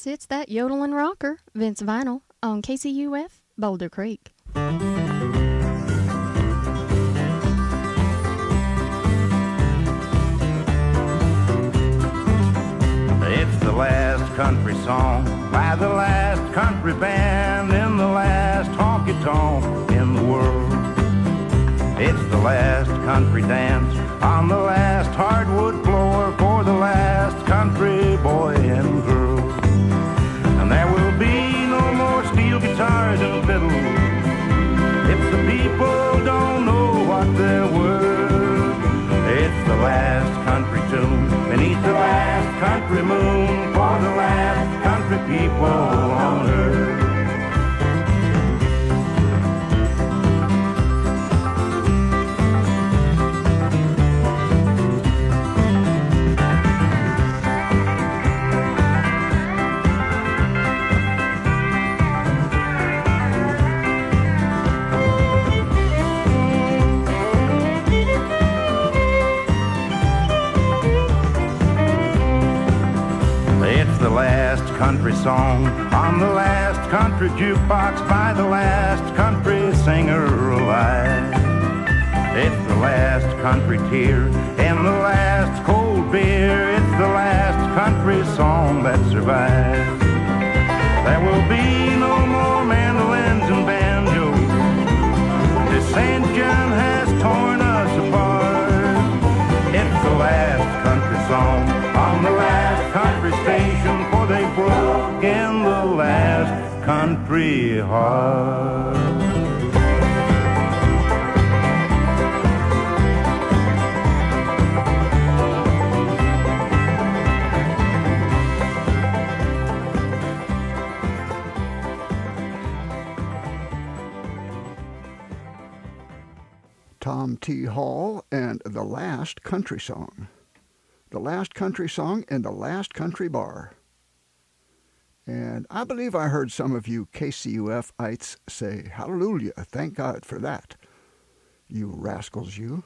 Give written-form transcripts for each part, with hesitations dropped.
Yes, it's that yodeling rocker, Vince Vinyl, on KCUF, Boulder Creek. It's the last country song by the last country band in the last honky-tonk in the world. It's the last country dance on the last hardwood floor for the last country boy and girl. And there will be no more steel guitars and fiddles if the people don't know what they're worth. It's the last country tune beneath the last country moon for the last country people on earth. The last country song on the last country jukebox by the last country singer alive. It's the last country tear and the last cold beer. It's the last country song that survives. There will be no more mandolins and banjos. This St. John has torn us apart. It's the last country song on the last country station, for they broke in the last country heart. Tom T. Hall and The Last Country Song. The last country song in the last country bar. And I believe I heard some of you KCUF-ites say, hallelujah, thank God for that. You rascals, you.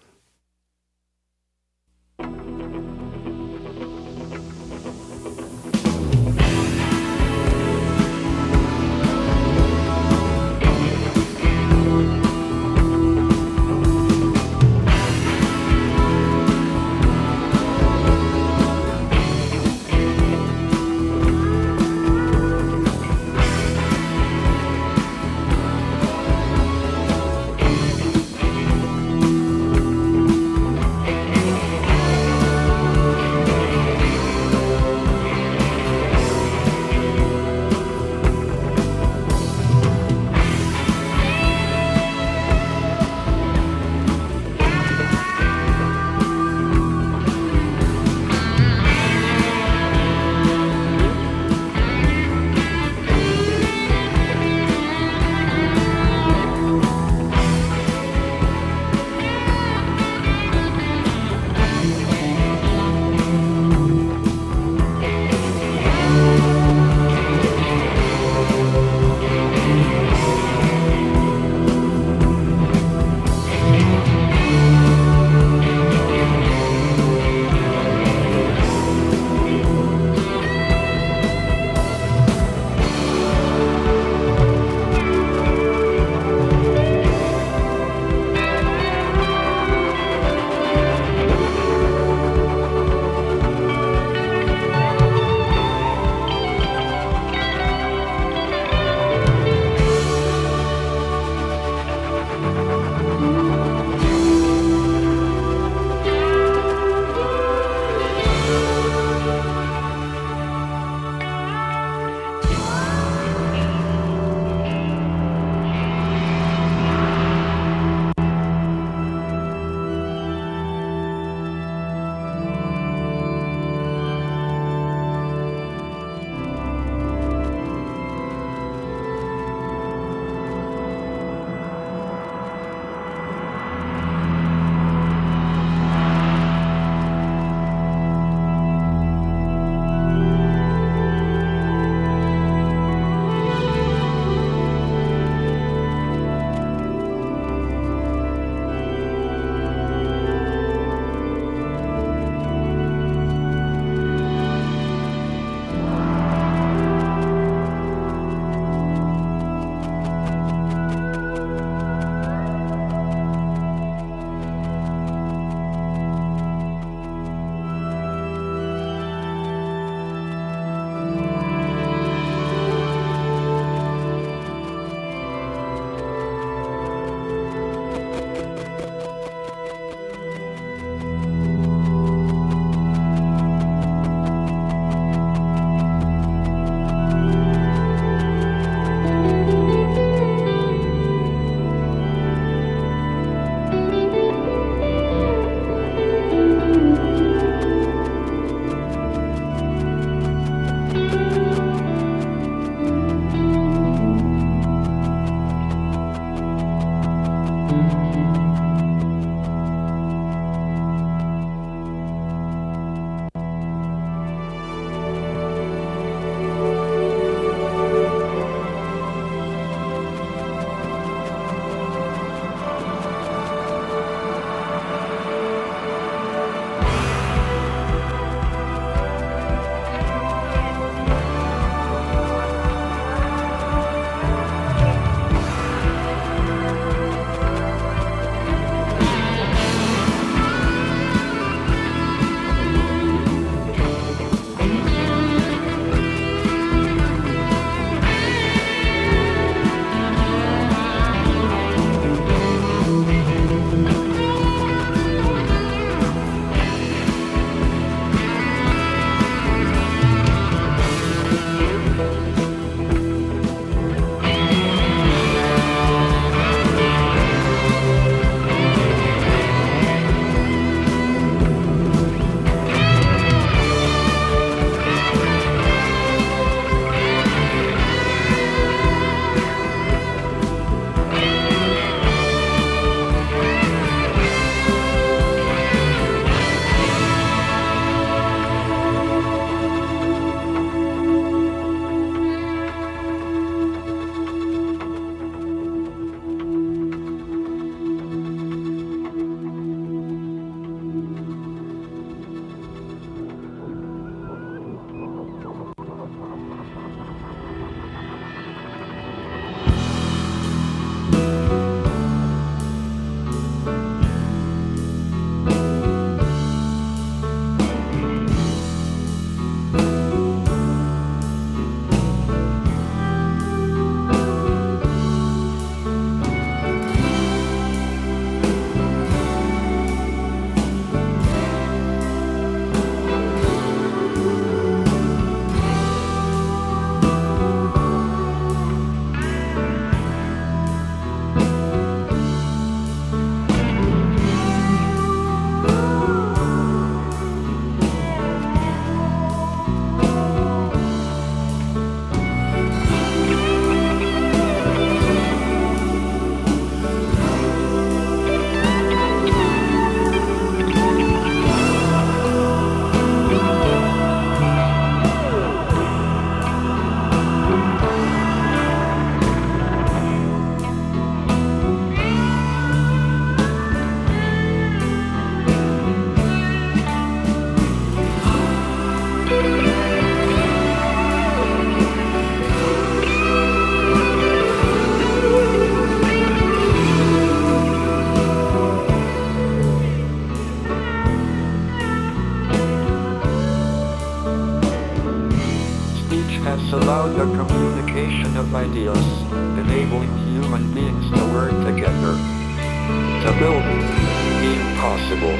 about the communication of ideas, enabling human beings to work together to build the impossible.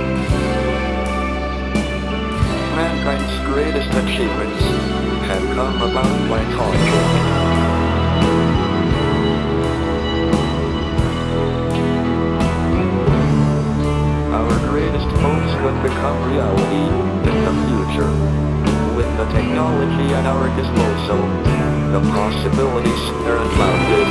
Mankind's greatest achievements have come about by talking. Our greatest hopes could become reality in the future. With the technology at our disposal, the possibilities are unbounded.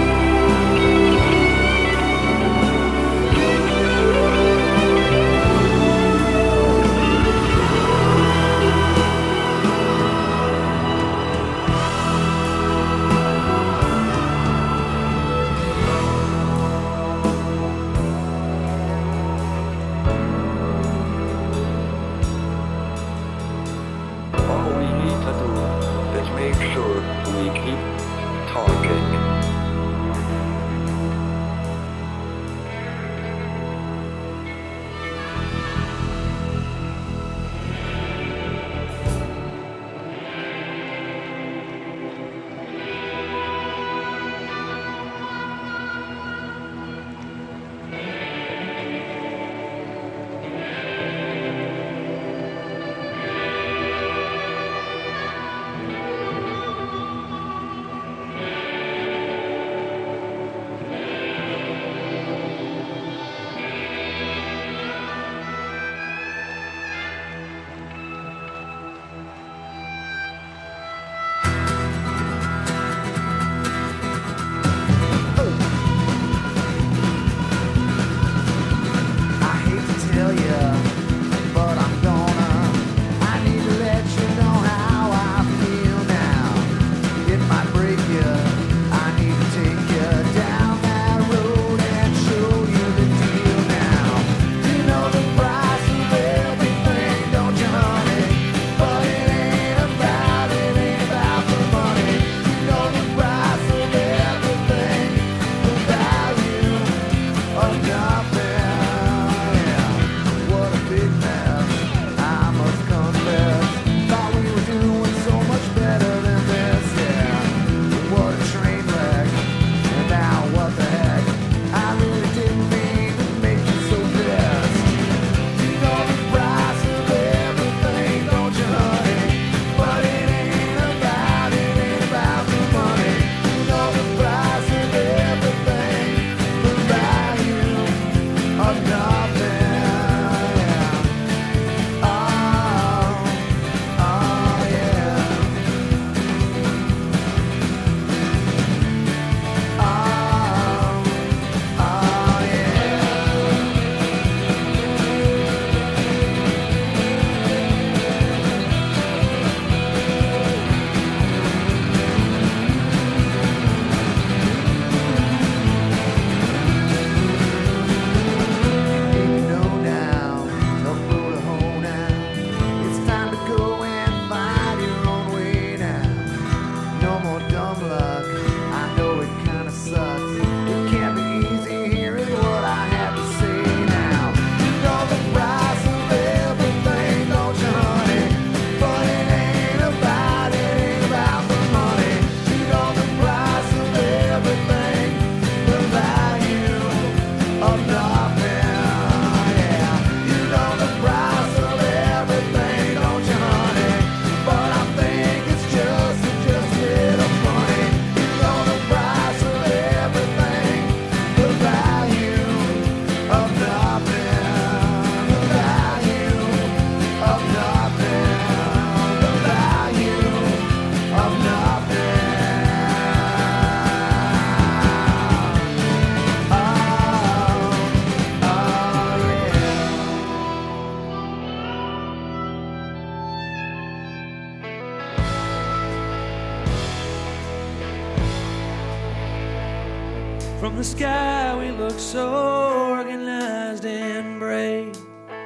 From the sky we look so organized and brave.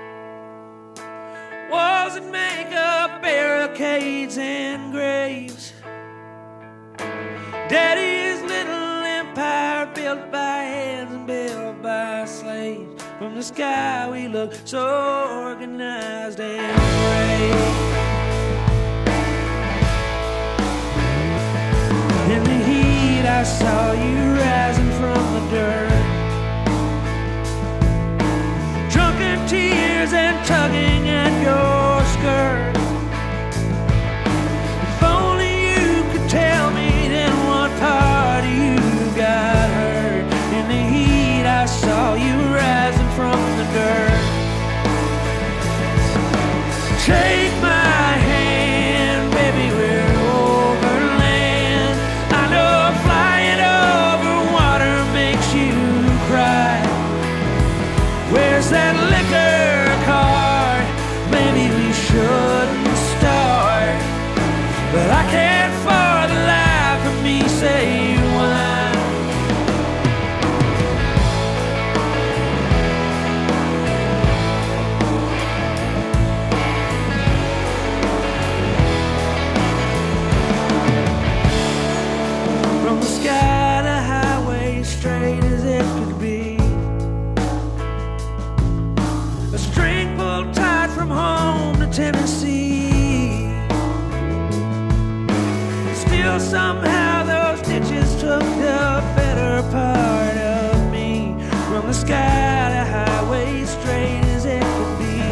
Walls that make up barricades and graves. Daddy's little empire built by hands and built by slaves. From the sky we look so organized and brave. I saw you rising from the dirt. Drunken tears and tugging at your skirt. If only you could tell me then what part of you got hurt. In the heat I saw you rising from the dirt. Take my hand, baby, we're over land. I know flying over water makes you cry. Where's that liquor card? Maybe we shouldn't start. But I can't for the life of me say why. From the sky to highway, straight as it could be. A string pulled tight from home to Tennessee. Still somehow those ditches took the better part of me. From the sky to highway, straight as it could be.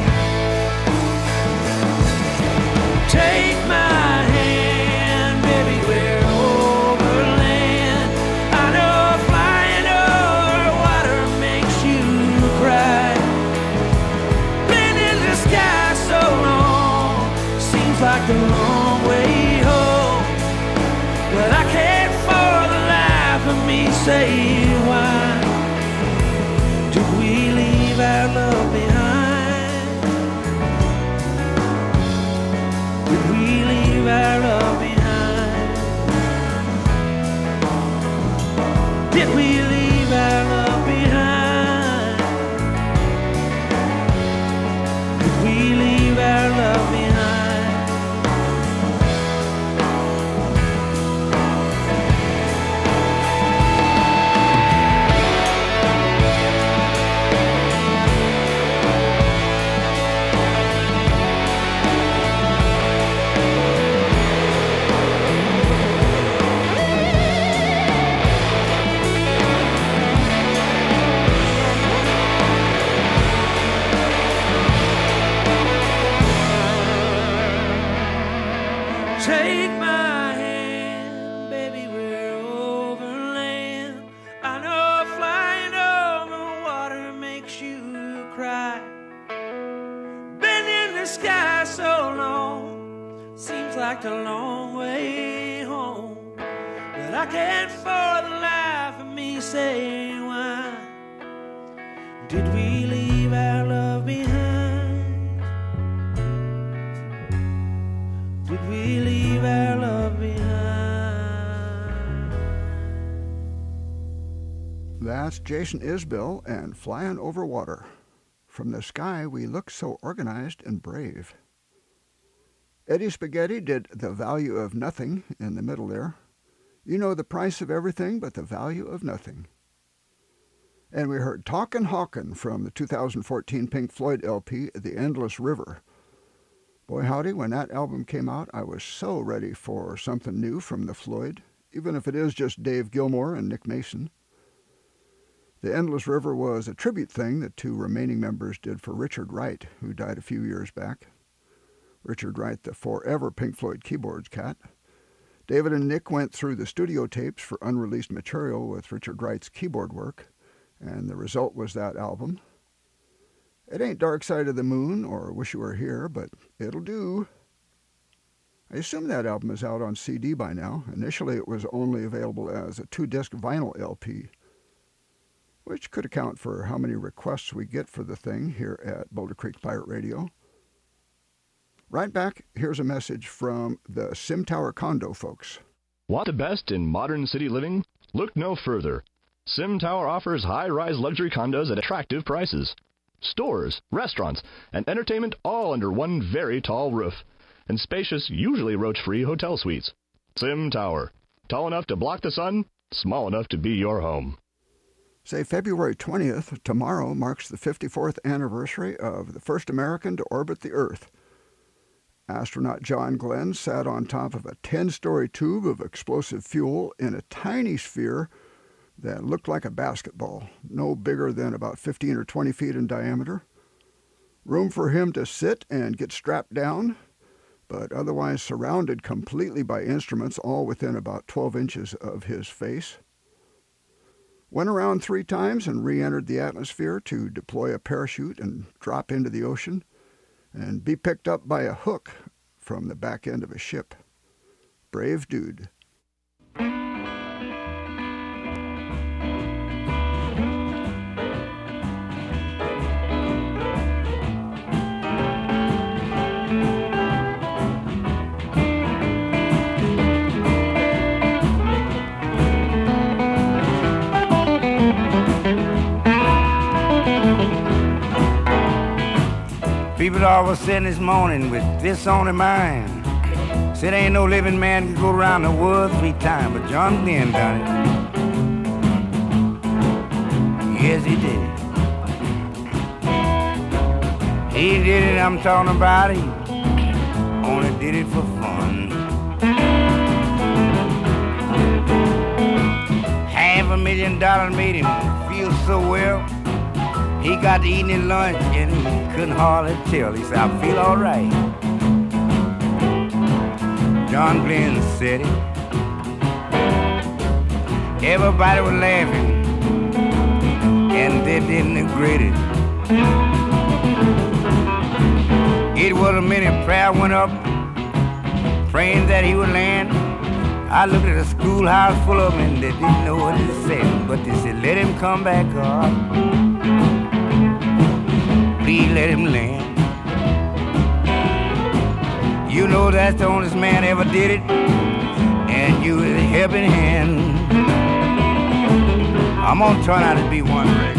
Take my hand, baby, we're over land. I know flying over water makes you cry. Been in the sky so long, seems like the long way home. But I can't for the life of me say why. Did we leave our love behind? Did we leave our love behind? Did we leave our love behind? Did we leave our love behind? Take my hand, baby, we're over land. I know flying over water makes you cry. Been in the sky so long, seems like a long way home. But I can't for the life of me say why. Did we leave our love behind? Did we leave our love behind? That's Jason Isbell and Flying Over Water. From the sky we look so organized and brave. Eddie Spaghetti did The Value of Nothing in the middle there. You know the price of everything but the value of nothing. And we heard Talkin' Hawkin' from the 2014 Pink Floyd LP, The Endless River. Boy howdy, when that album came out, I was so ready for something new from the Floyd, even if it is just Dave Gilmour and Nick Mason. The Endless River was a tribute thing that two remaining members did for Richard Wright, who died a few years back. Richard Wright, the forever Pink Floyd keyboards cat. David and Nick went through the studio tapes for unreleased material with Richard Wright's keyboard work, and the result was that album. It ain't Dark Side of the Moon or Wish You Were Here, but it'll do. I assume that album is out on CD by now. Initially it was only available as a 2-disc vinyl LP, which could account for how many requests we get for the thing here at Boulder Creek Pirate Radio. Right back, here's a message from the Sim Tower Condo folks. Want the best in modern city living? Look no further. Sim Tower offers high-rise luxury condos at attractive prices. Stores, restaurants, and entertainment all under one very tall roof. And spacious, usually roach-free hotel suites. Sim Tower. Tall enough to block the sun, small enough to be your home. Say February 20th, tomorrow marks the 54th anniversary of the first American to orbit the Earth. Astronaut John Glenn sat on top of a 10-story tube of explosive fuel in a tiny sphere that looked like a basketball, no bigger than about 15 or 20 feet in diameter. Room for him to sit and get strapped down, but otherwise surrounded completely by instruments, all within about 12 inches of his face. Went around 3 times and re-entered the atmosphere to deploy a parachute and drop into the ocean and be picked up by a hook from the back end of a ship. Brave dude. People always said this morning with this on their mind. Said ain't no living man can go around the world 3 times, but John Glenn done it. Yes, he did it. He did it, I'm talking about it. Only did it for fun. $500,000 made him feel so well. He got to eating his lunch and he couldn't hardly tell. He said, I feel all right. John Glenn said it. Everybody was laughing and they didn't agree it. It was a minute prayer went up, praying that he would land. I looked at a schoolhouse full of them and they didn't know what it said, but they said, let him come back up. Please let him land. You know that's the only man ever did it, and you was a helping hand. I'm gonna turn out to be one record.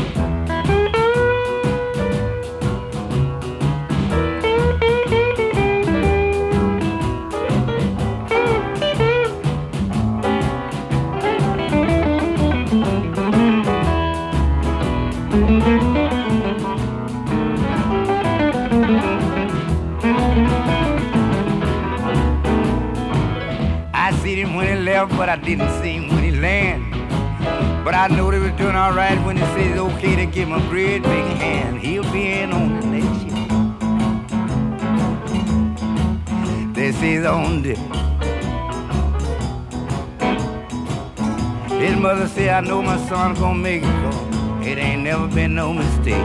But I didn't see him when he landed. But I know they was doing all right when he said it's okay to give him a great big hand. He'll be in on the next year. They say he's on dip. His mother said, I know my son's gonna make it, cause it ain't never been no mistake.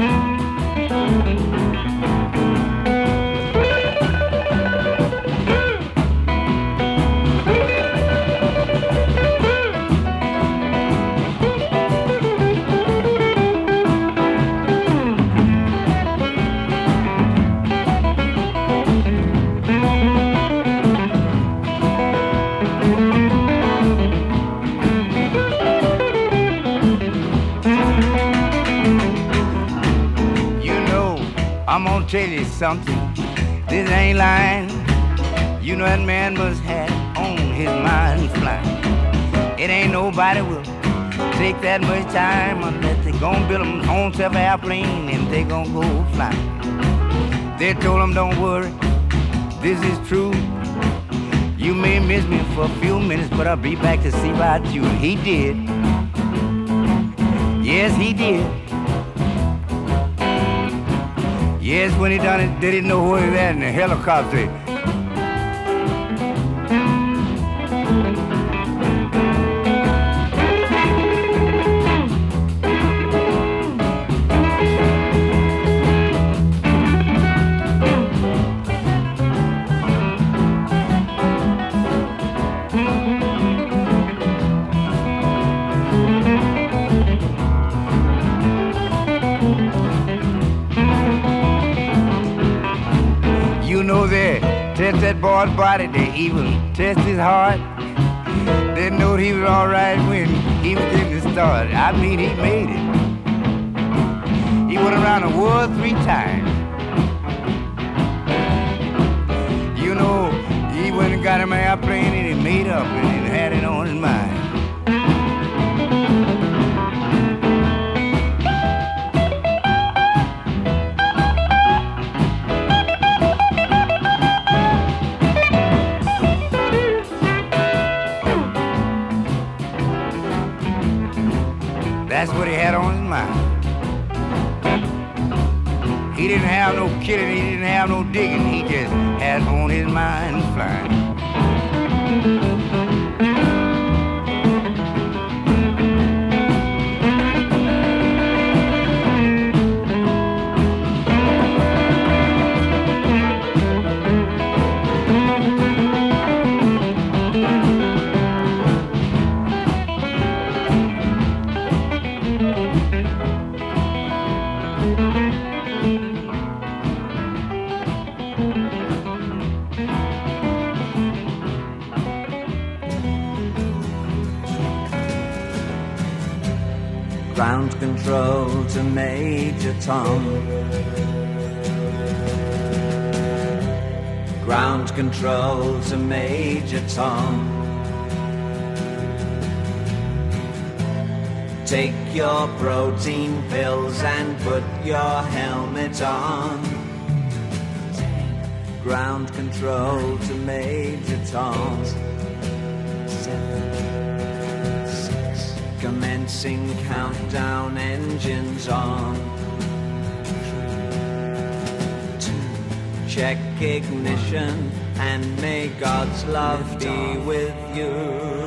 I'm gonna tell you something, this ain't lying. You know that man must have on his mind flying. It ain't nobody will take that much time unless they gon' build them own self airplane and they gon' go fly. They told him, don't worry, this is true. You may miss me for a few minutes, but I'll be back to see about you. And he did. Yes, he did. Yes, when he done it, they didn't know where he was at in the helicopter. Test that boy's body, they even test his heart. They know he was all right when he was getting started. I mean, he made it. He went around the world 3 times. You know, he went and got him an airplane and he made up and he had it on his mind. He didn't have no killing, he didn't have no digging, he just had on his mind flying. Ground control to Major Tom. Ground control to Major Tom. Take your protein pills and put your helmet on. Ground control to Major Tom. 7, 6, commencing countdown, engines on. 3, 2, check ignition, and may God's love be with you.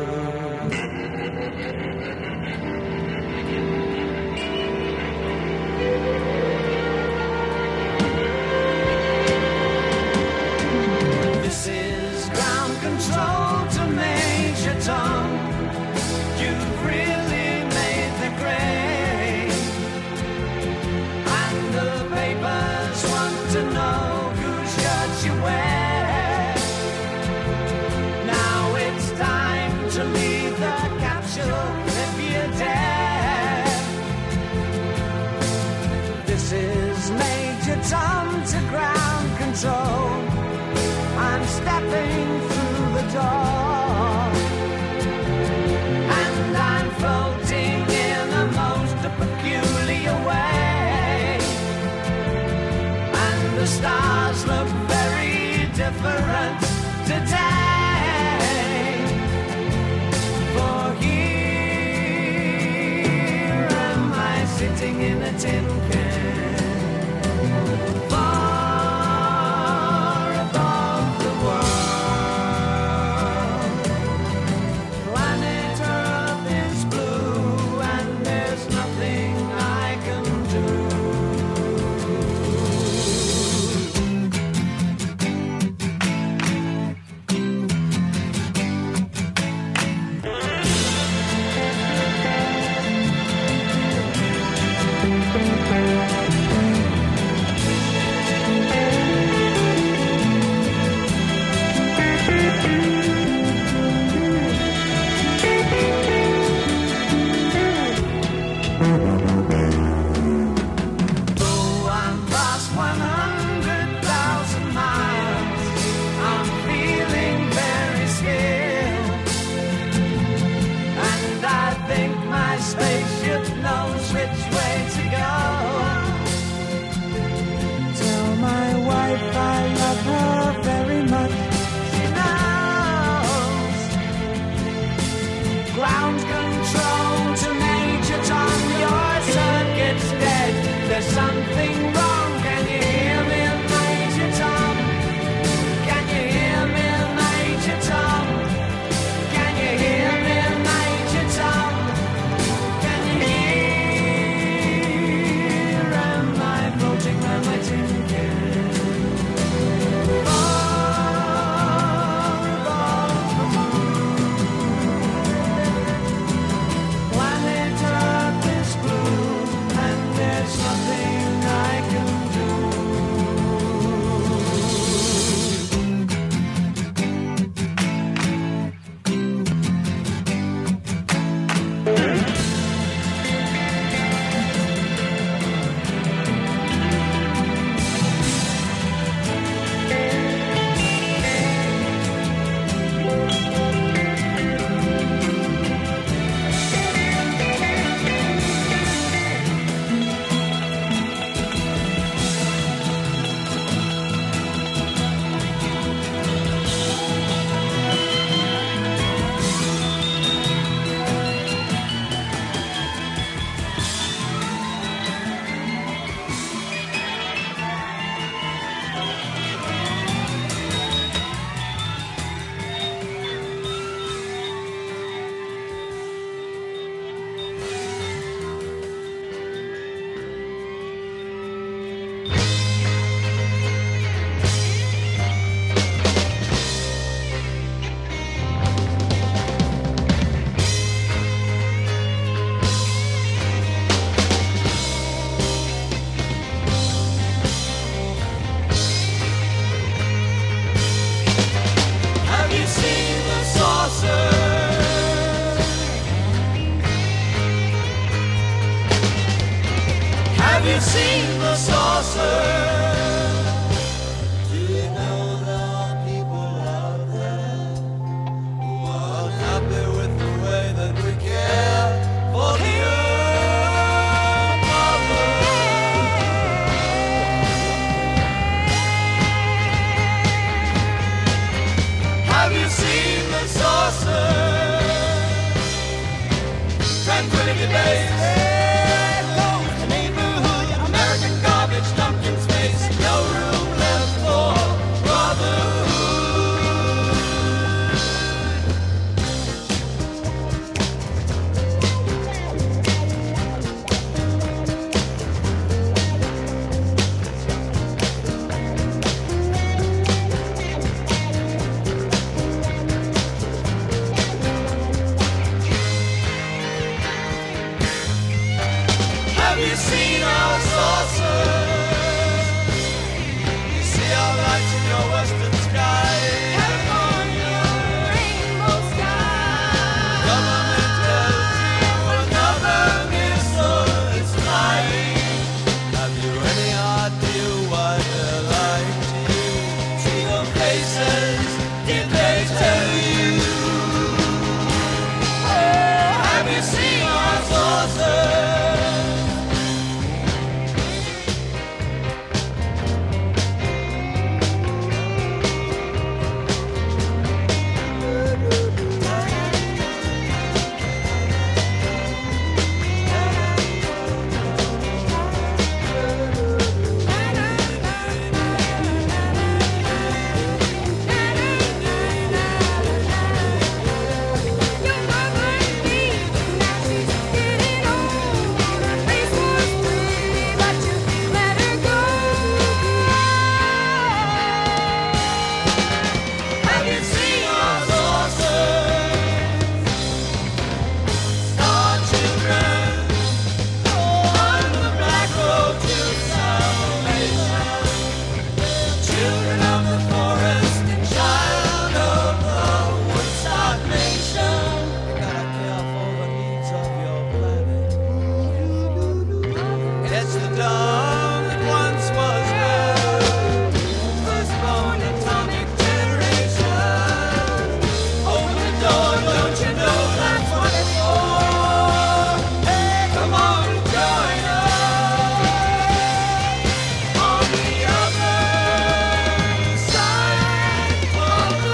This is ground control to Major Tom. You've really made the grade, and the papers want to know whose shirt you wear. Now it's time to leave the capsule if you dare. This is Major Tom to ground control. I'm stepping through the door, and I'm floating in a most peculiar way, and the stars look very different today. For here am I sitting in a tin can. Something wrong, can you hear me, Major Tom? Can you hear me, Major Tom? Can you hear me, Major Tom? Can you hear? Am I floating on my tin can? Far above the moon, planet Earth is blue, and there's nothing I seen the saucer? Do you know there are people out there who are unhappy with the way that we care for the earth, Mother? Have you seen the saucer? Tranquility Base. There goes the neighborhood. American garbage dumped in space. No room left for brotherhood. Have you seen our saucers? You see our lights in your western sky. California, rainbow sky. Government tells you another missile is flying. Have you any idea why they're lying to you? See your faces, did they tell you? Oh, have you seen our saucers? Have you seen our saucers? Star children on the black road to salvation. Children of the forest and child of the Woodstock Nation. You gotta care for the needs of your planet. It's the dawn that once was heard. Firstborn atomic generation. Open the door, don't you know that's what it's for? Hey, come on, join us on the other side of the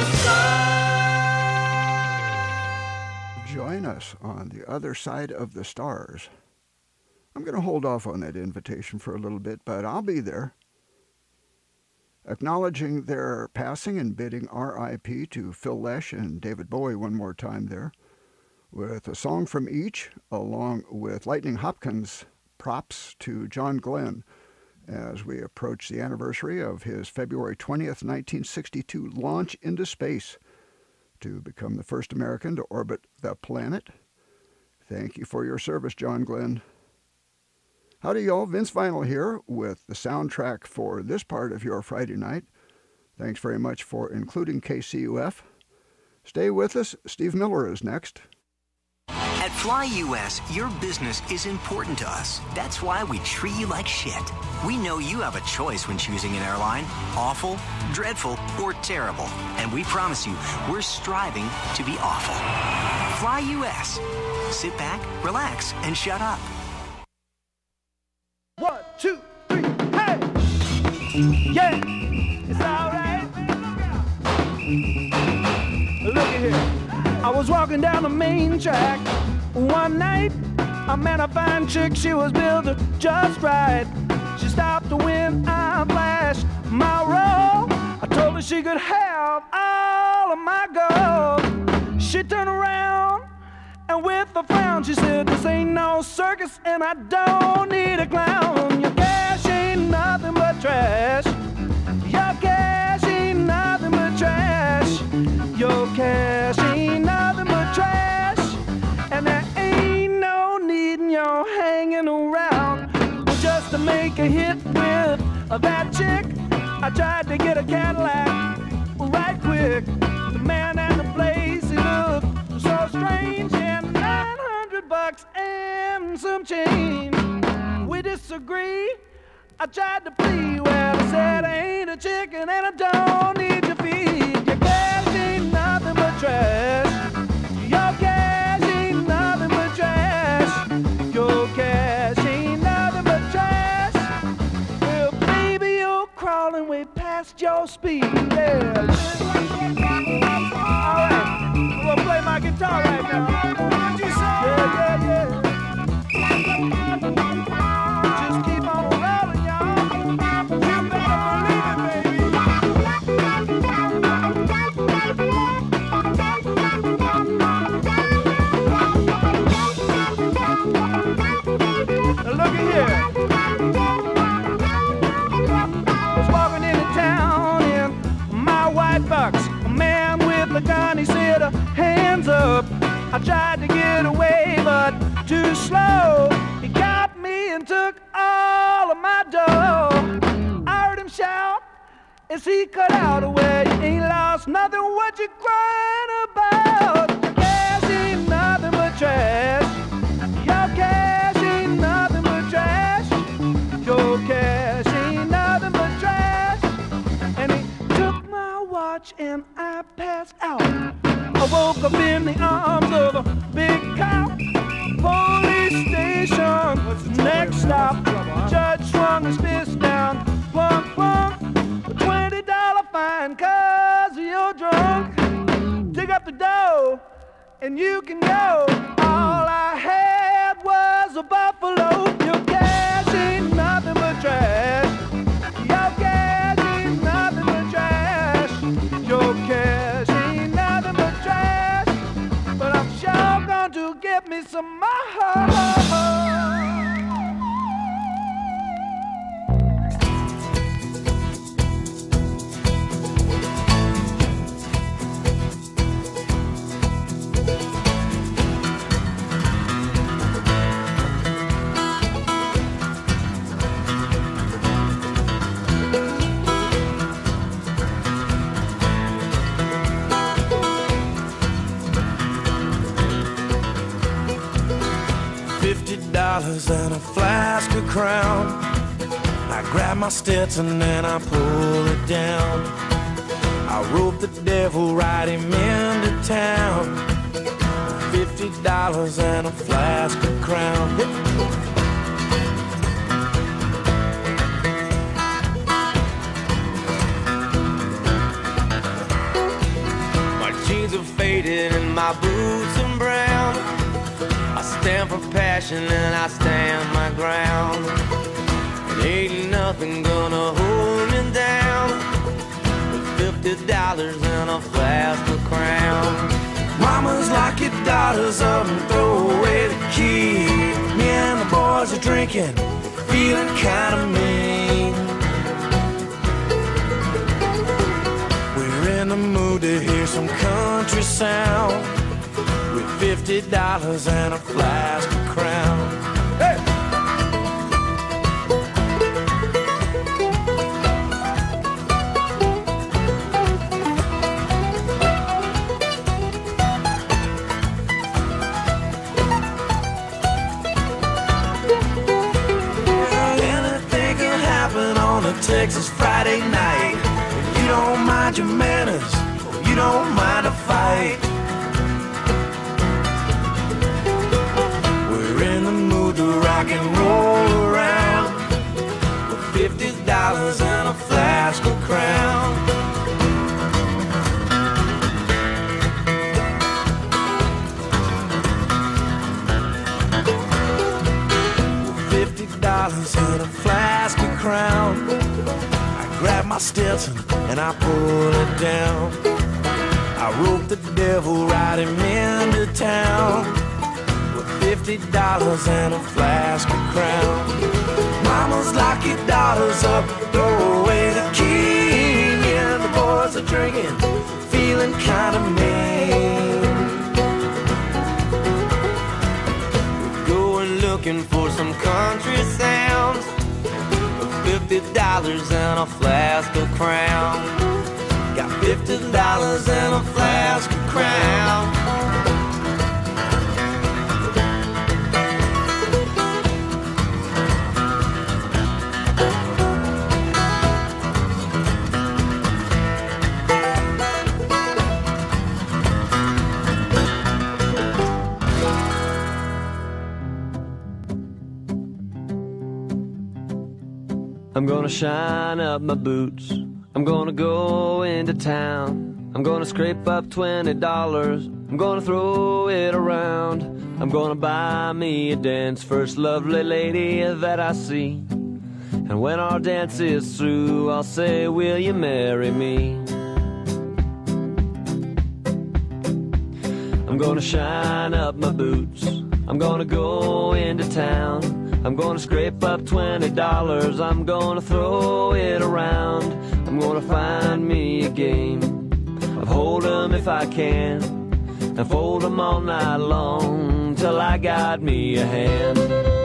sun. Join us on the other side of the stars. I'm going to hold off on that invitation for a little bit, but I'll be there. Acknowledging their passing and bidding RIP to Phil Lesh and David Bowie one more time there, with a song from each, along with Lightning Hopkins' props to John Glenn as we approach the anniversary of his February 20th, 1962 launch into space to become the first American to orbit the planet. Thank you for your service, John Glenn. Howdy, y'all. Vince Vinyl here with the soundtrack for this part of your Friday night. Thanks very much for including KCUF. Stay with us. Steve Miller is next. At Fly US, your business is important to us. That's why we treat you like shit. We know you have a choice when choosing an airline: awful, dreadful, or terrible. And we promise you, we're striving to be awful. Fly US. Sit back, relax, and shut up. 1, 2, 3, hey! Yeah, it's alright. Look at here. I was walking down the main track one night. I met a fine chick, she was built just right. She stopped when I flashed my roll. I told her she could have all of my gold. She turned around and with a frown she said, "This ain't no circus and I don't need a clown. Your cash ain't nothing but trash. Your cash ain't nothing but trash. Your cash ain't nothing but trash. And there ain't no need in your hanging around." Well, just to make a hit with that chick, I tried to get a Cadillac right quick. The man and the place, he looked so strange, and $900 and some change. We disagree I tried to plead, well, I said I ain't a chicken and I don't need your feed. Your cash ain't nothing but trash. Your cash ain't nothing but trash. Your cash ain't nothing but trash. Well, baby, you're crawling way past your speed. Yeah. All right, I'm gonna play my guitar right now. What you say? Yeah, yeah, yeah. Just keep on rolling, y'all. You better believe it, baby. Now look at here. I was walking into town in my white box. A man with a gun, he said, hands up. I tried to get away, but too slow. He got me and took all of my dough. I heard him shout as he cut out away. You ain't lost nothing, what you crying about? Your cash ain't nothing but trash. Your cash ain't nothing but trash. Your cash ain't nothing but trash. And he took my watch and I passed out. I woke up in the arms of a big cop. Police station, next stop. Judge swung his fist down. Plunk, plunk. $20 fine 'cause you're drunk. Dig up the dough and you can go. All I had was a buffalo. Your cash ain't nothing but trash. Your cash ain't nothing but trash. Your cash ain't nothing but trash. But I'm sure going to get me some more. $50 and a flask of Crown. I grab my Stetson and I pull it down. I rope the devil, ride him into town. $50 and a flask of Crown. My jeans are faded and my boots are brown. I stand for passion and I stand my ground. And ain't nothing gonna hold me down with $50 and a flask of Crown. Mamas, lock your daughters up and throw away the key. Me and the boys are drinking, feeling kinda mean. We're in the mood to hear some country sound with $50 and a flask of Crown. Hey! Anything can happen on a Texas Friday night. If you don't mind your manners, you don't mind a fight. Rock and roll around with $50 and a flask of Crown. With $50 and a flask of Crown, I grab my Stetson and I pull it down. I rope the devil, ride him into town. $50 and a flask of Crown. Mamas, lock your daughters up, throw away the key. Yeah, the boys are drinking, feeling kinda mean. We're going looking for some country sounds with $50 and a flask of Crown. Got $50 and a flask of Crown. I'm gonna shine up my boots. I'm gonna go into town. I'm gonna scrape up $20. I'm gonna throw it around. I'm gonna buy me a dance, first lovely lady that I see. And when our dance is through, I'll say, will you marry me? I'm gonna shine up my boots. I'm gonna go into town. I'm gonna scrape up $20. I'm gonna throw it around. I'm gonna find me a game of hold 'em if I can, and fold 'em all night long till I got me a hand.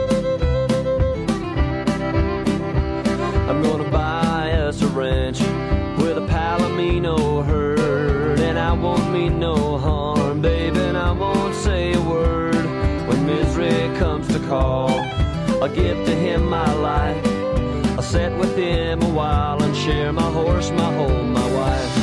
I'm gonna buy us a ranch with a Palomino herd, and I won't mean no harm, baby, and I won't say a word. When misery comes to call, I'll give to him my life. I'll sit with him a while and share my horse, my home, my wife.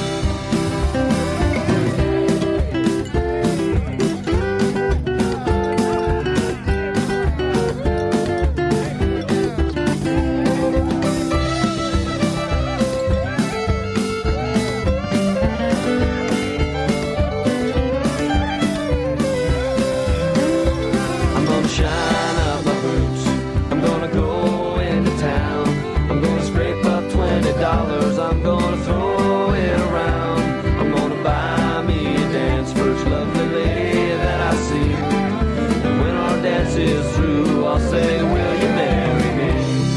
I'm gonna throw it around. I'm gonna buy me a dance, first lovely lady that I see. And when our dance is through, I'll say, will you marry me?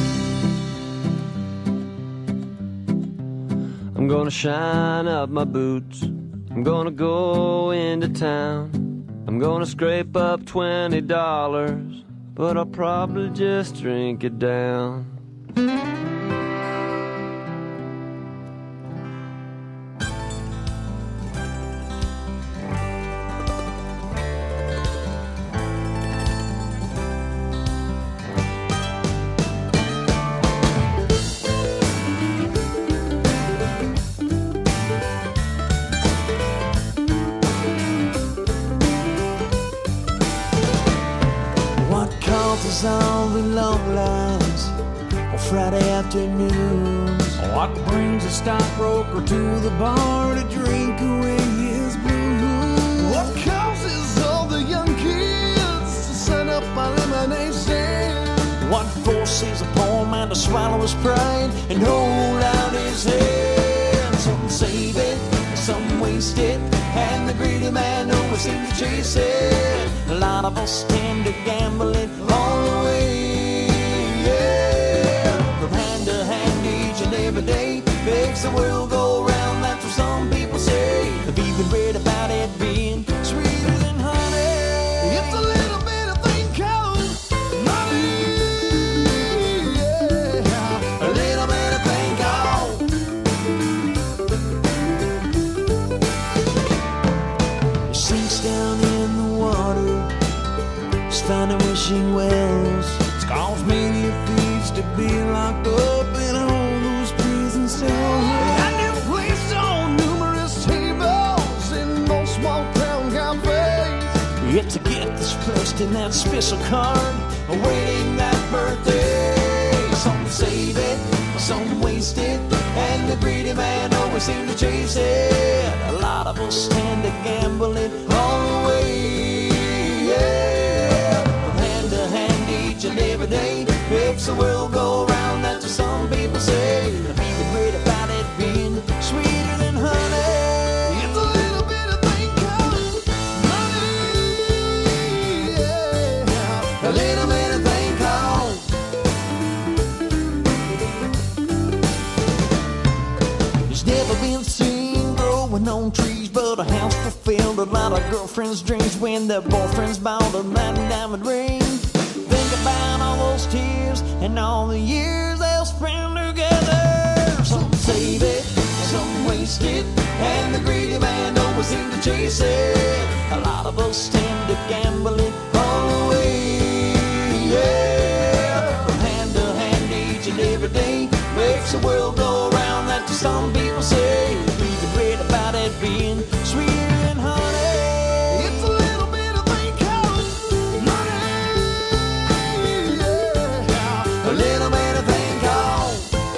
I'm gonna shine up my boots. I'm gonna go into town. I'm gonna scrape up $20, but I'll probably just drink it down. All the long lines on Friday afternoons. What brings a stockbroker to the bar to drink away his blues? What causes all the young kids to set up a lemonade stand? What forces a poor man to swallow his pride and hold out his hand? Some save it, some waste it, and the greedy man always seems to chase it. A lot of us tend to gamble it all the way, yeah. From hand to hand each and every day makes the world go round, that's what some people say. Have you even read about it being sweeter than honey? It's a little bit of thing called money, yeah. A little bit of thing called. It sinks down in the water, finding wishing wells. It's caused many thieves to be locked up in all those prison cells. And you placed on numerous tables in those small town cafes. Yet to get this pressed in that special card, awaiting that birthday. Some save it, some waste it, and the greedy man always seems to chase it. A lot of us tend to gamble it all the way, yeah. And every day makes the world go round, that's what some people say. Have you been read about it being sweeter than honey? It's a little bit of thing called money, yeah. A little bit of thing called. It's never been seen growing on trees, but a house fulfilled a lot of girlfriends' dreams when their boyfriends bought a diamond ring. Think about all those tears and all the years they'll spend together. Some save it, some waste it, and the greedy man always seems to chase it. A lot of us tend to gamble it all the way, yeah. From hand to hand each and every day makes the world go round, that's what some people say. We've been read about it being sweeter than honey. It's a little bit of thing called money, yeah. A little bit of thing called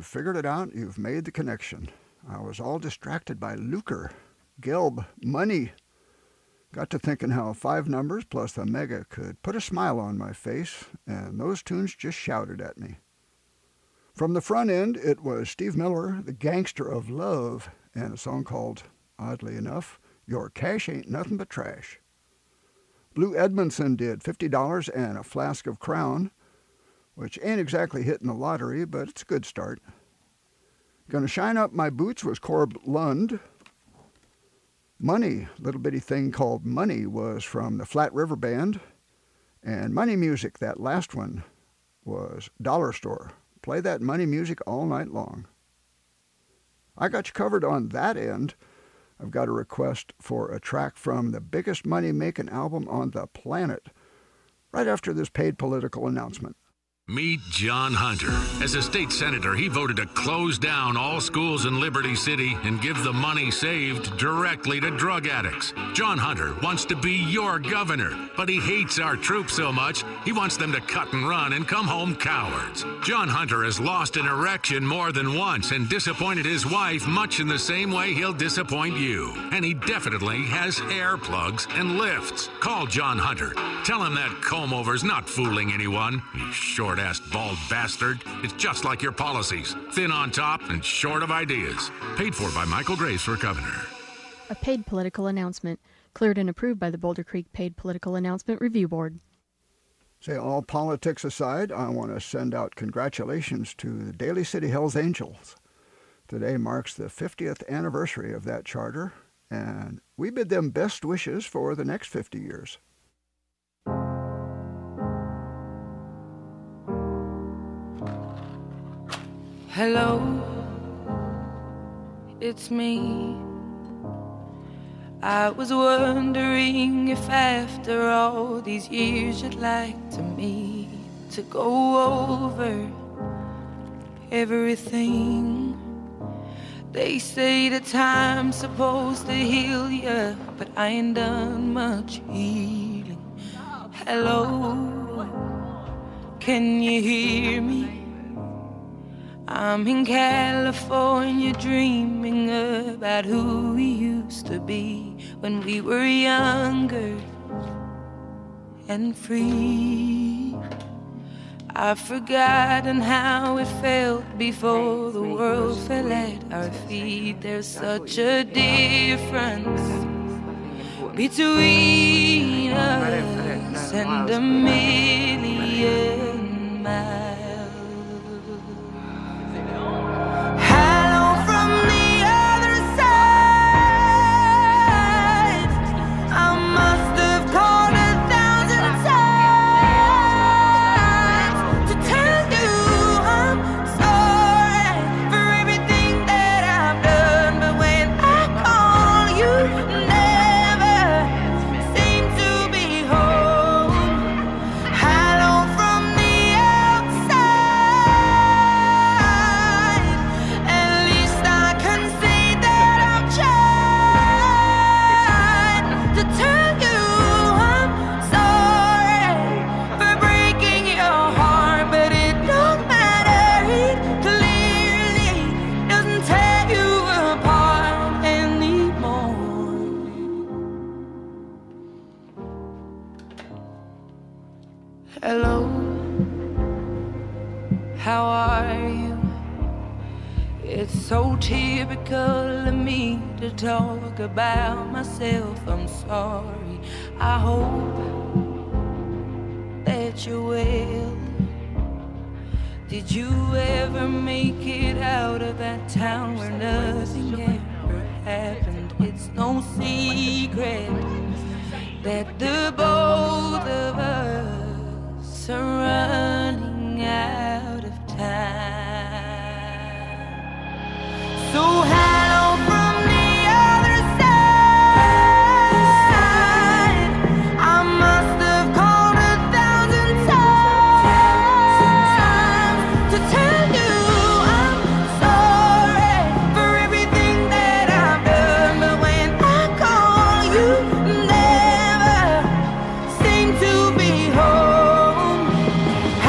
figured it out. You've made the connection. I was all distracted by lucre, gelb, money. Got to thinking how 5 numbers plus the mega could put a smile on my face, and those tunes just shouted at me. From the front end, it was Steve Miller, the Gangster of Love, and a song called, oddly enough, Your Cash Ain't Nothing But Trash. Blue Edmondson did $50 and a Flask of Crown, which ain't exactly hitting the lottery, but it's a good start. Gonna Shine Up My Boots was Corb Lund. Money, little bitty thing called Money, was from the Flat River Band. And Money Music, that last one, was Dollar Store. Play that money music all night long. I got you covered on that end. I've got a request for a track from the biggest money-making album on the planet, right after this paid political announcement. Meet John Hunter. As a state senator, he voted to close down all schools in Liberty City and give the money saved directly to drug addicts. John Hunter wants to be your governor, but he hates our troops so much, he wants them to cut and run and come home cowards. John Hunter has lost an erection more than once and disappointed his wife much in the same way he'll disappoint you. And he definitely has hair plugs and lifts. Call John Hunter. Tell him that comb-over's not fooling anyone, you short-ass bald bastard. It's just like your policies. Thin on top and short of ideas. Paid for by Michael Graves for governor. A paid political announcement, cleared and approved by the Boulder Creek Paid Political Announcement Review Board. Say, all politics aside, I want to send out congratulations to the Daly City Hells Angels. Today marks the 50th anniversary of that charter, and we bid them best wishes for the next 50 years. Hello, it's me. I was wondering if after all these years you'd like to meet to go over everything. They say that time's supposed to heal ya, but I ain't done much healing. Hello, can you hear me? I'm in California dreaming about who we used to be when we were younger and free. I've forgotten how it felt before the world fell at our feet. There's such a difference between us and a million miles. Hello, how are you? It's so typical of me to talk about myself. I'm sorry. I hope that you're well. Did you ever make it out of that town where nothing ever happened? It's no secret that the both of us are running out of time. So hello from the other side. I must have called 1,000 times to tell you I'm sorry for everything that I've done. But when I call, you never seem to be home.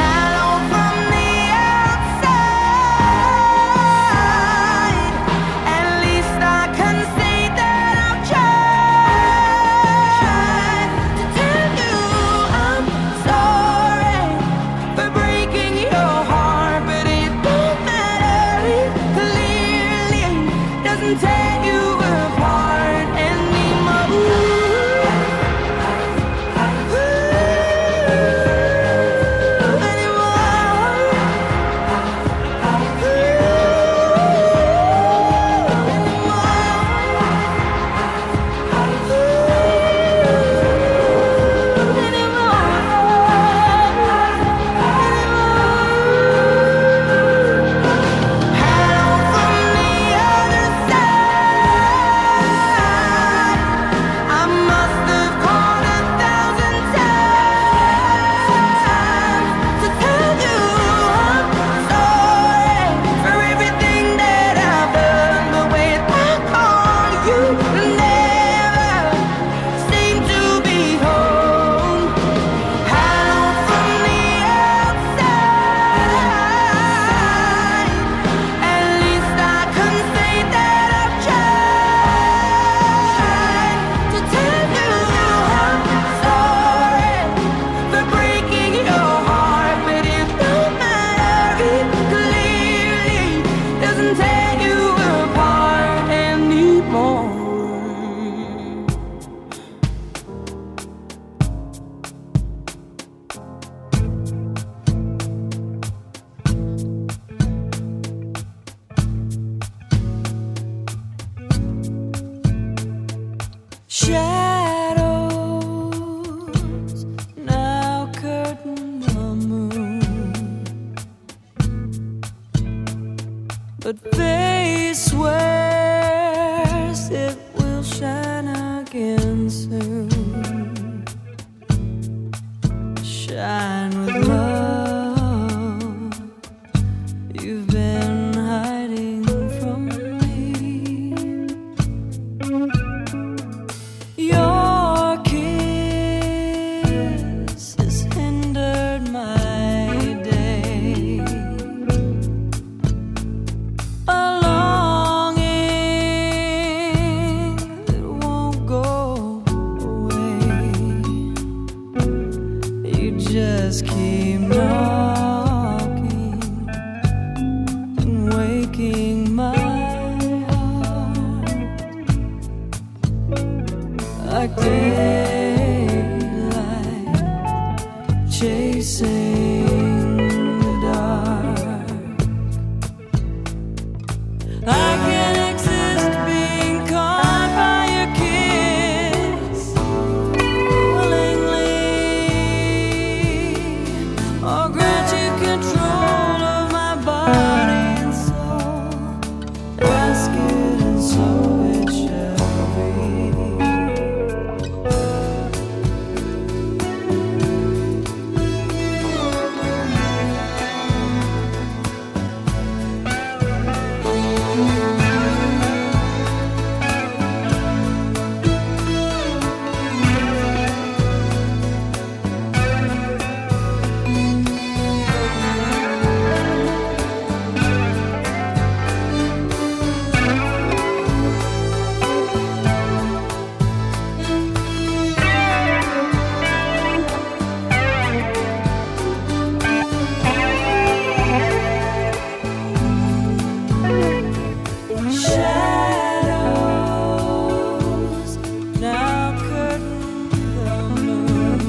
but faith swears it will shine again soon. Shine with love. You've been hiding from me. Your kiss has hindered my day. A longing that won't go away. You just keep knocking and waking my heart like daylight chasing the dark. I can't exist being caught by your kiss willingly, or grant you control of my body and soul. Ask it and so it shall be. Shadows now curtain the moon.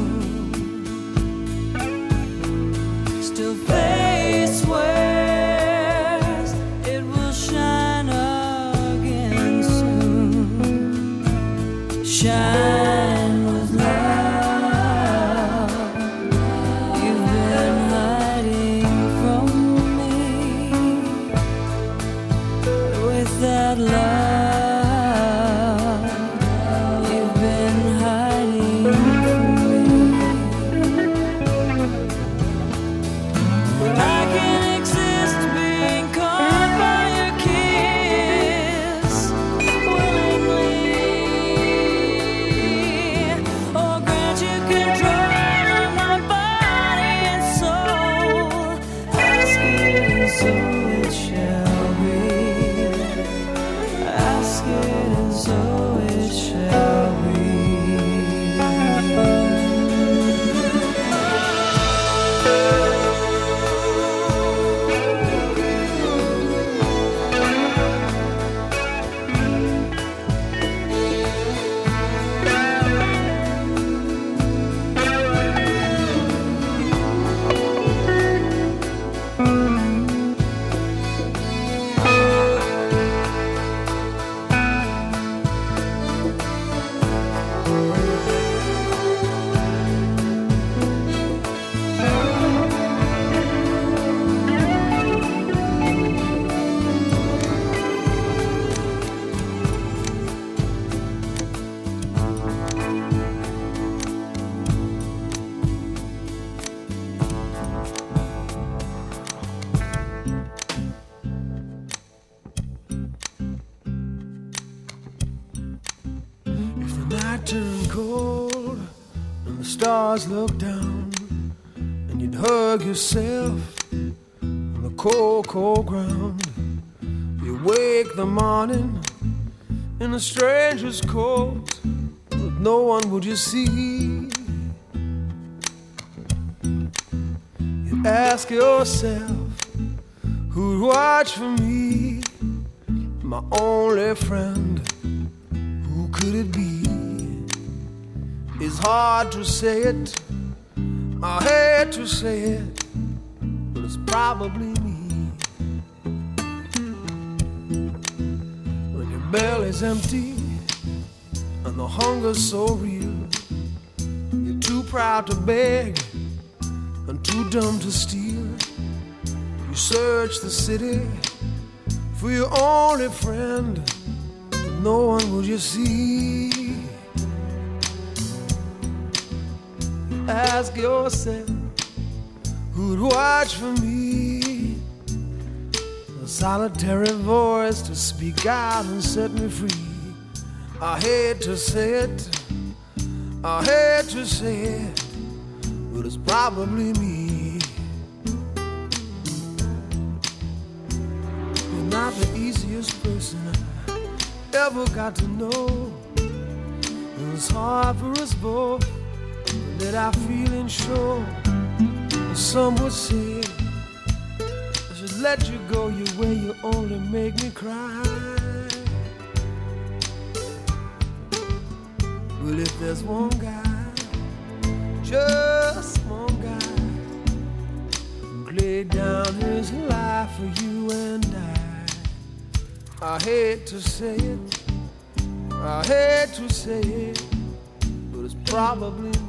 Still face swears it will shine again soon. Shine with love. You've been hiding from me. With that love, you've been hiding from me. I can't exist being caught by your kiss willingly, or grant you control of my body and soul. Ask it and so it shall be. Ask it and so it shall be. If the night turned cold and the stars looked down, and you'd hug yourself on the cold, cold ground, you wake the morning in a stranger's coat, with no one would you see. You ask yourself, who'd watch for me, my only friend? Who could it be? It's hard to say it, I hate to say it, but it's probably me. When your belly's empty and the hunger's so real, you're too proud to beg and too dumb to steal. You search the city for your only friend, but no one will you see. Ask yourself, who'd watch for me? A solitary voice to speak out and set me free. I hate to say it, I hate to say it, but it's probably me. You're not the easiest person I ever got to know. It was hard for us both to let our feelings show. Some would say I should let you go your way, you only make me cry. Well, if there's one guy, just one guy, who laid down his life for you and I hate to say it, I hate to say it, but it's probably me.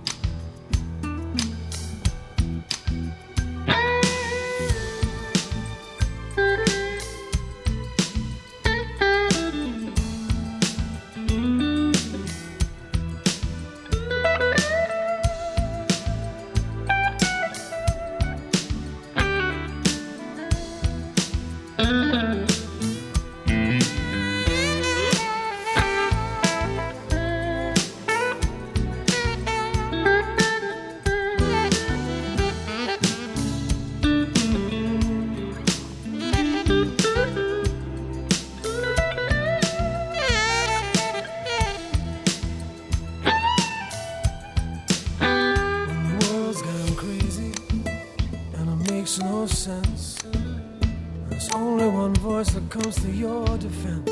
Comes to your defense.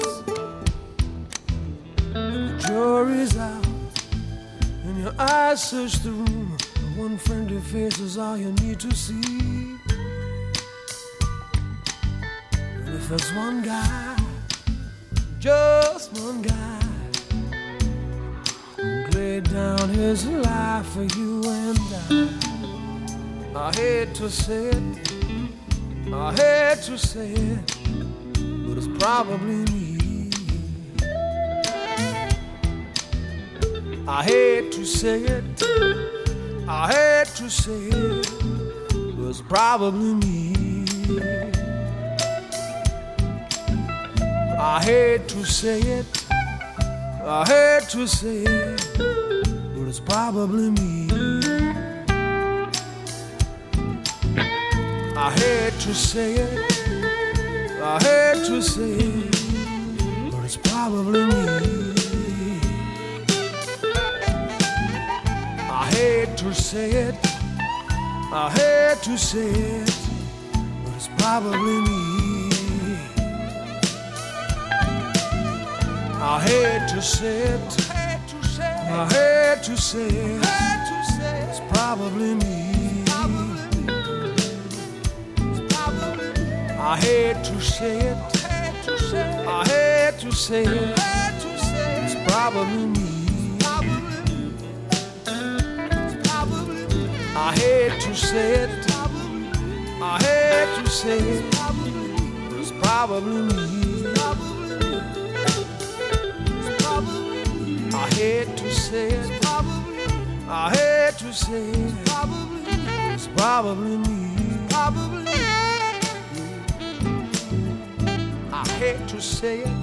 And the jury's out, and your eyes search the room. And one friendly face is all you need to see. And if there's one guy, just one guy, who laid down his life for you and I hate to say it, I hate to say it, but it's probably me. I hate to say it, I hate to say it, but it's probably me. I hate to say it, I hate to say it, but it's probably me. I hate to say it, I hate to say it, but it's probably me. I hate to say it, I hate to say it, but it's probably me. I hate to say it, I hate to say it, it's probably me. I hate to say it, I hate to say it, it's probably me. I hate to say it, I hate to say it, it's probably me. I hate to say it, I hate to say it, it's probably me. I hate to say it.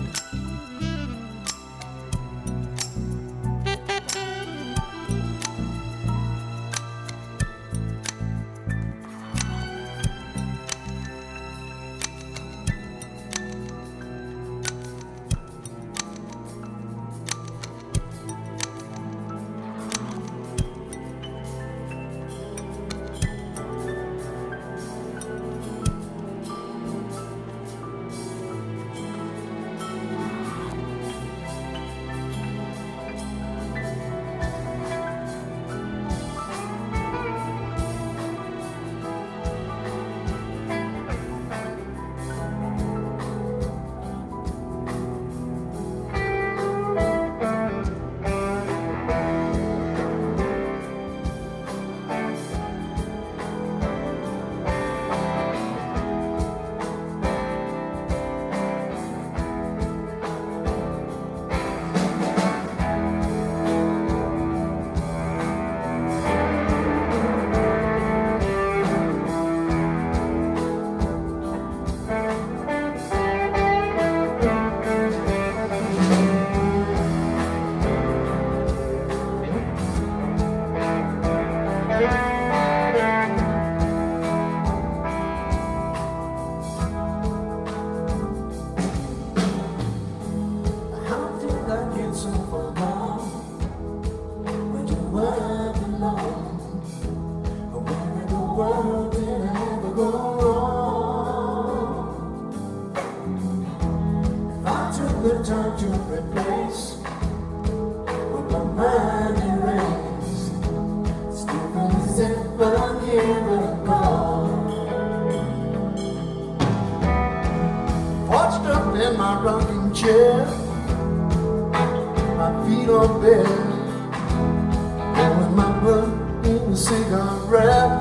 cigarette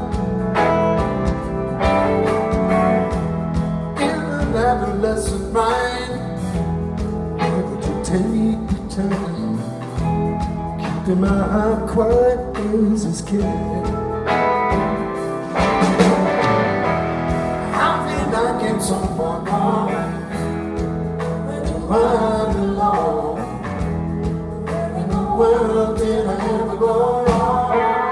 in an adolescent mind, able to take the time, keeping my heart quiet as his kid. How did I get so far gone? Where do I belong? Where in the world did I ever go wrong?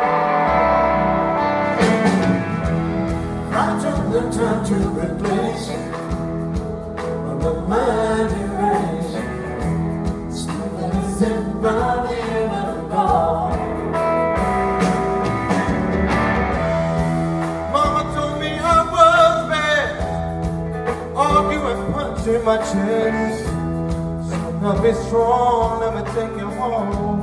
I took the time to replace my mind erased, still as if I never gone. Mama told me I was bad, arguing, punching my chest. So I'll be strong, let me take you home.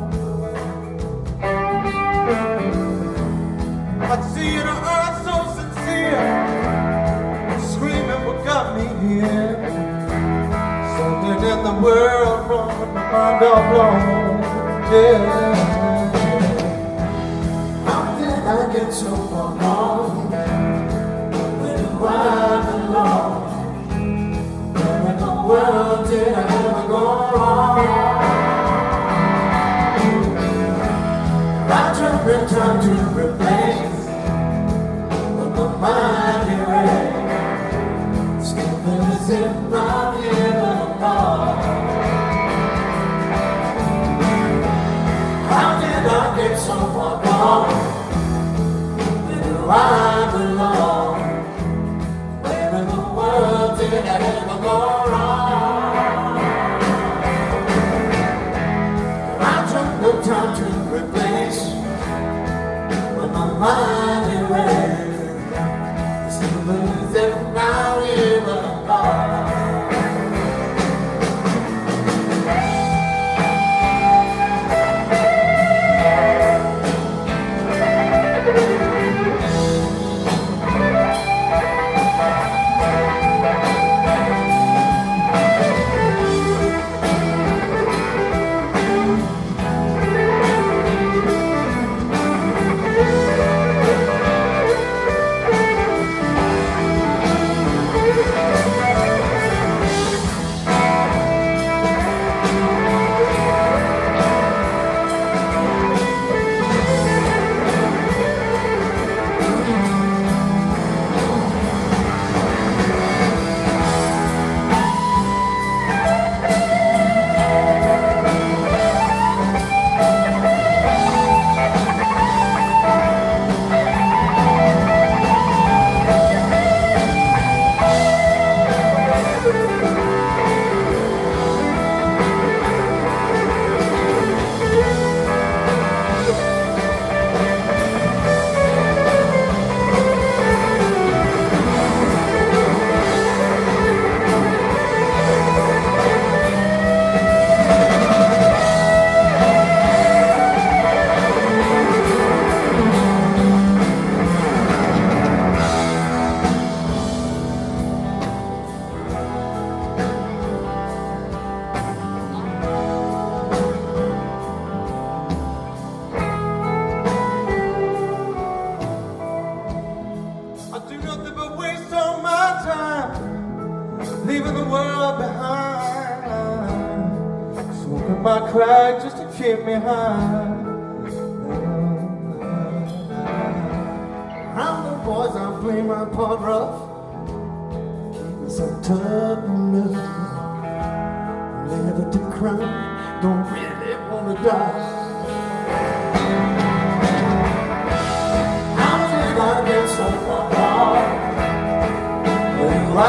I see you are so sincere, screaming what got me here. Something in the world wrong with my mind all blown. Yeah. How did I get so far gone? Where do I belong? Where in the world did I ever go wrong? I took the time to replace my mind erased, still as if I never gone. How did I get so far gone? Where do I belong? Where in the world did I ever go wrong? I took the time to replace my mind erased, still as if I never gone. Leaving the world behind, smoking my crack just to keep me high. Round the boys I play my part rough, keep me so tough enough, never to cry, don't really wanna die. How did I get so far gone? When I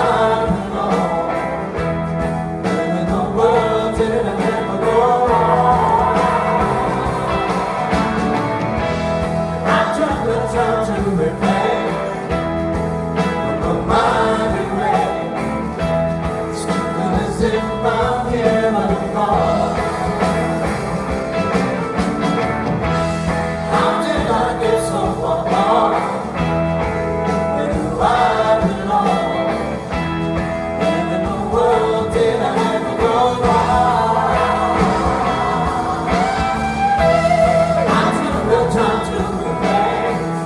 time to remain.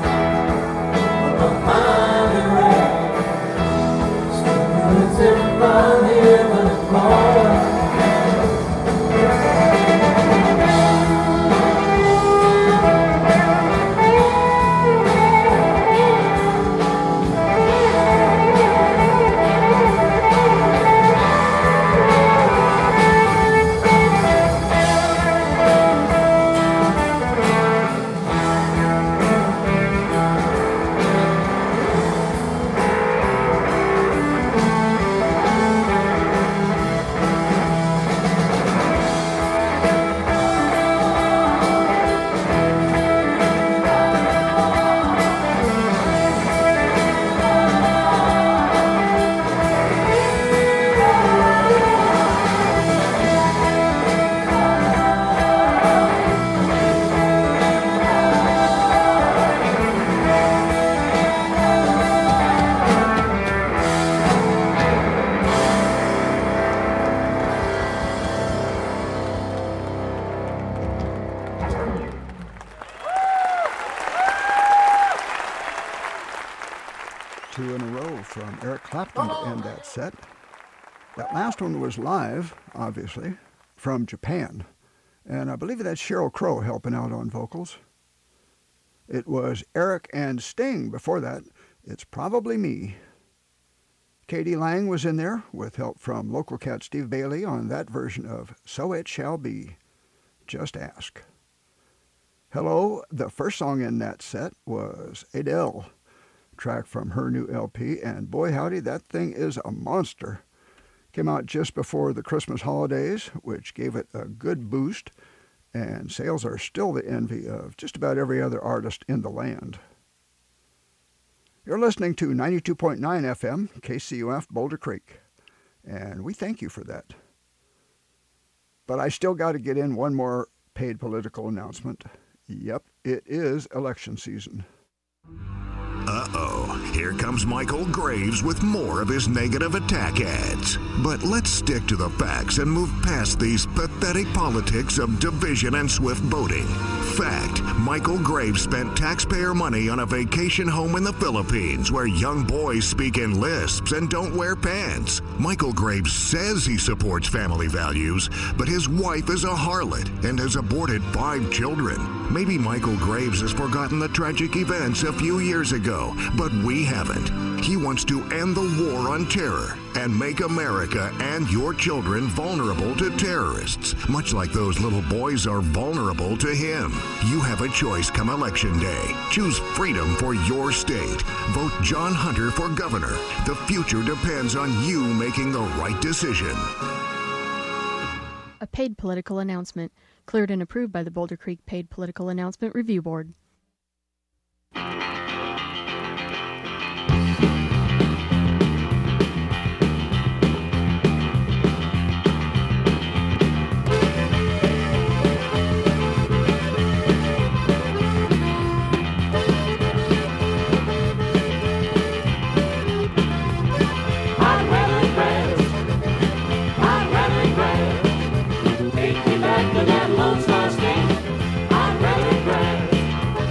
and Eric Clapton to end that set. That last one was live, obviously, from Japan. And I believe that's Sheryl Crow helping out on vocals. It was Eric and Sting before that. It's Probably Me. Katie Lang was in there with help from local cat Steve Bailey on that version of So It Shall Be. Just Ask. Hello, the first song in that set was Adele, track from her new LP, and boy howdy, that thing is a monster. Came out just before the Christmas holidays, which gave it a good boost, and sales are still the envy of just about every other artist in the land. You're listening to 92.9 FM, KCUF Boulder Creek, and we thank you for that. But I still got to get in one more paid political announcement. Yep, it is election season. Uh-oh, here comes Michael Graves with more of his negative attack ads. But let's stick to the facts and move past these pathetic politics of division and swift voting. Fact, Michael Graves spent taxpayer money on a vacation home in the Philippines where young boys speak in lisps and don't wear pants. Michael Graves says he supports family values, but his wife is a harlot and has aborted 5 children. Maybe Michael Graves has forgotten the tragic events a few years ago, but we haven't. He wants to end the war on terror and make America and your children vulnerable to terrorists, much like those little boys are vulnerable to him. You have a choice come Election Day. Choose freedom for your state. Vote John Hunter for governor. The future depends on you making the right decision. A paid political announcement, cleared and approved by the Boulder Creek Paid Political Announcement Review Board. That Lone Star State, I'd rather grass.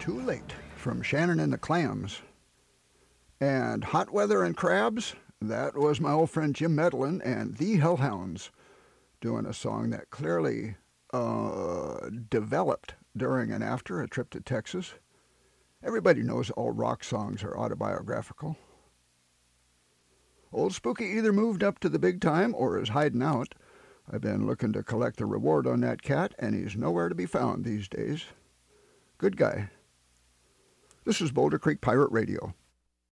Too Late from Shannon and the Clams. And Hot Weather and Crabs, that was my old friend Jim Medlin and the Hellhounds doing a song that clearly developed during and after a trip to Texas. Everybody knows all rock songs are autobiographical. Old Spooky either moved up to the big time or is hiding out. I've been looking to collect the reward on that cat, and he's nowhere to be found these days. Good guy. This is Boulder Creek Pirate Radio.